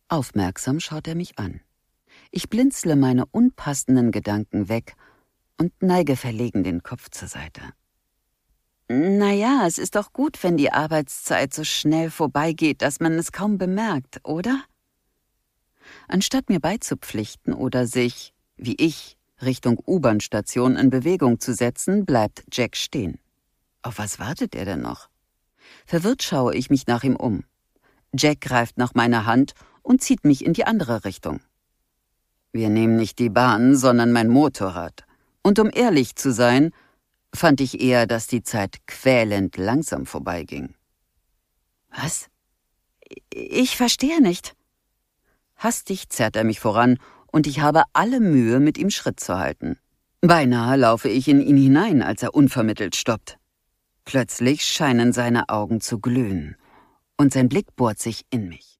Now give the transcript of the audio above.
Aufmerksam schaut er mich an. Ich blinzle meine unpassenden Gedanken weg und neige verlegen den Kopf zur Seite. »Naja, es ist doch gut, wenn die Arbeitszeit so schnell vorbeigeht, dass man es kaum bemerkt, oder?« Anstatt mir beizupflichten oder sich, wie ich, Richtung U-Bahn-Station in Bewegung zu setzen, bleibt Jack stehen. Auf was wartet er denn noch? Verwirrt schaue ich mich nach ihm um. Jack greift nach meiner Hand und zieht mich in die andere Richtung. Wir nehmen nicht die Bahn, sondern mein Motorrad. Und um ehrlich zu sein, fand ich eher, dass die Zeit quälend langsam vorbeiging. »Was? Ich verstehe nicht.« Hastig zerrt er mich voran und ich habe alle Mühe, mit ihm Schritt zu halten. Beinahe laufe ich in ihn hinein, als er unvermittelt stoppt. Plötzlich scheinen seine Augen zu glühen und sein Blick bohrt sich in mich.